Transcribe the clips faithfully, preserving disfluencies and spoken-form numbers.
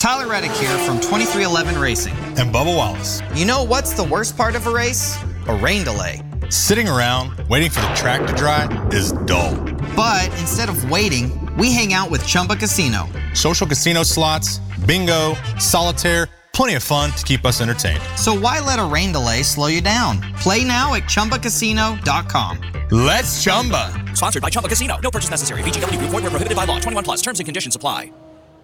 Tyler Reddick here from twenty-three eleven Racing. And Bubba Wallace. You know what's the worst part of a race? A rain delay. Sitting around waiting for the track to dry is dull. But instead of waiting, we hang out with Chumba Casino. Social casino slots, bingo, solitaire, plenty of fun to keep us entertained. So why let a rain delay slow you down? Play now at Chumba Casino dot com. Let's Chumba. Sponsored by Chumba Casino. No purchase necessary. V G W Group. Void where prohibited by law. twenty-one plus. Terms and conditions apply.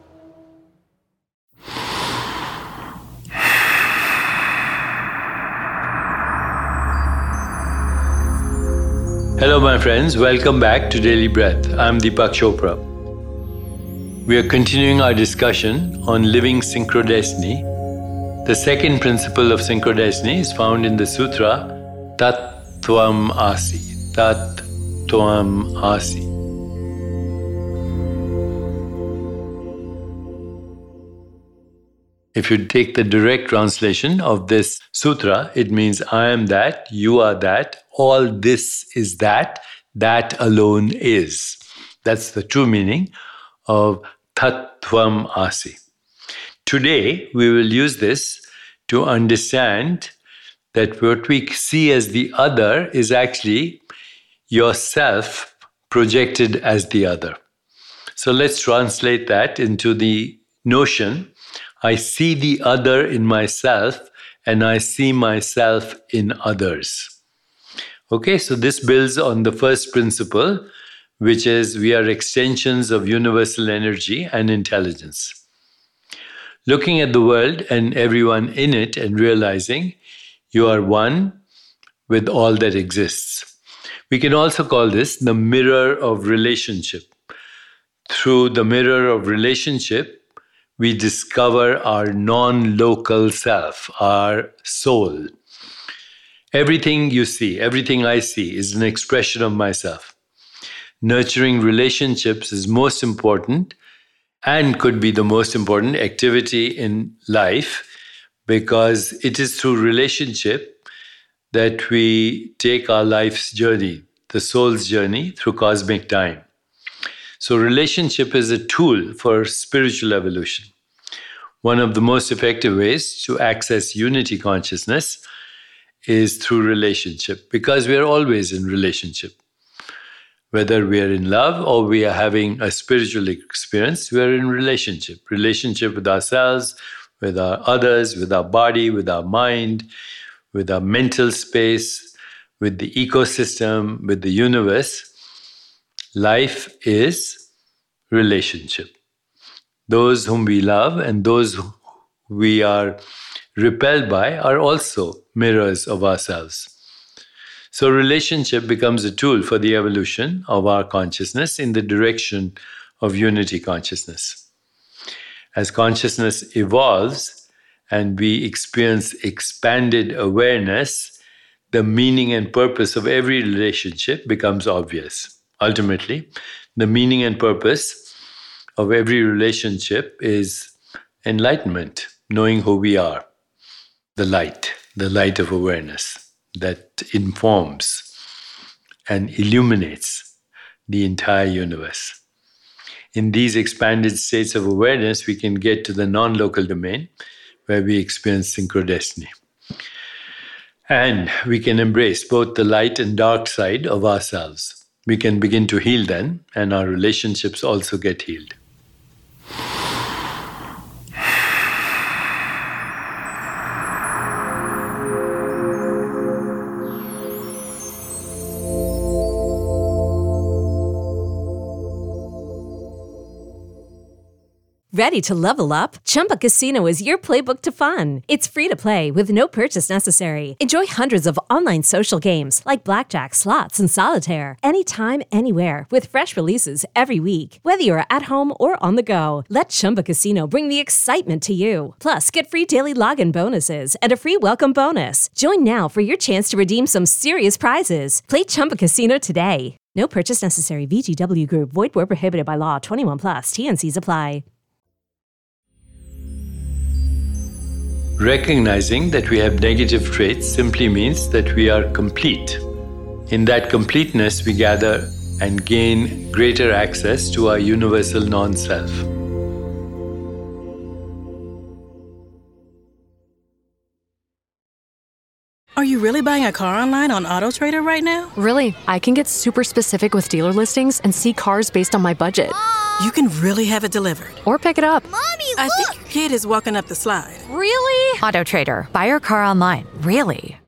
Hello my friends, welcome back to Daily Breath. I'm Deepak Chopra. We are continuing our discussion on living synchrodestiny. The second principle of synchrodestiny is found in the sutra Tat Tvam Asi. Tat Tvam Asi. If you take the direct translation of this sutra, it means I am that, you are that, all this is that, that alone is. That's the true meaning of Tat Tvam Asi. Today, we will use this to understand that what we see as the other is actually yourself projected as the other. So let's translate that into the notion I see the other in myself and I see myself in others. Okay, so this builds on the first principle, which is we are extensions of universal energy and intelligence. Looking at the world and everyone in it and realizing you are one with all that exists. We can also call this the mirror of relationship. Through the mirror of relationship, we discover our non-local self, our soul. Everything you see, everything I see is an expression of myself. Nurturing relationships is most important and could be the most important activity in life because it is through relationship that we take our life's journey, the soul's journey through cosmic time. So relationship is a tool for spiritual evolution. One of the most effective ways to access unity consciousness is through relationship, because we are always in relationship. Whether we are in love or we are having a spiritual experience, we are in relationship. Relationship with ourselves, with our others, with our body, with our mind, with our mental space, with the ecosystem, with the universe. Life is relationship. Those whom we love and those we are repelled by are also mirrors of ourselves. So relationship becomes a tool for the evolution of our consciousness in the direction of unity consciousness. As consciousness evolves and we experience expanded awareness, the meaning and purpose of every relationship becomes obvious. Ultimately, the meaning and purpose of every relationship is enlightenment, knowing who we are, the light, the light of awareness that informs and illuminates the entire universe. In these expanded states of awareness, we can get to the non-local domain where we experience synchrodestiny. And we can embrace both the light and dark side of ourselves. We can begin to heal then, and our relationships also get healed. Ready to level up? Chumba Casino is your playbook to fun. It's free to play with no purchase necessary. Enjoy hundreds of online social games like blackjack, slots, and solitaire anytime, anywhere with fresh releases every week. Whether you're at home or on the go, let Chumba Casino bring the excitement to you. Plus, get free daily login bonuses and a free welcome bonus. Join now for your chance to redeem some serious prizes. Play Chumba Casino today. No purchase necessary. V G W Group. Void where prohibited by law. twenty-one plus. T N Cs apply. Recognizing that we have negative traits simply means that we are complete. In that completeness, we gather and gain greater access to our universal non-self. Are you really buying a car online on AutoTrader right now? Really, I can get super specific with dealer listings and see cars based on my budget. Mom! You can really have it delivered. Or pick it up. Mommy, look! I think your kid is walking up the slide. Really? AutoTrader. Buy your car online. Really?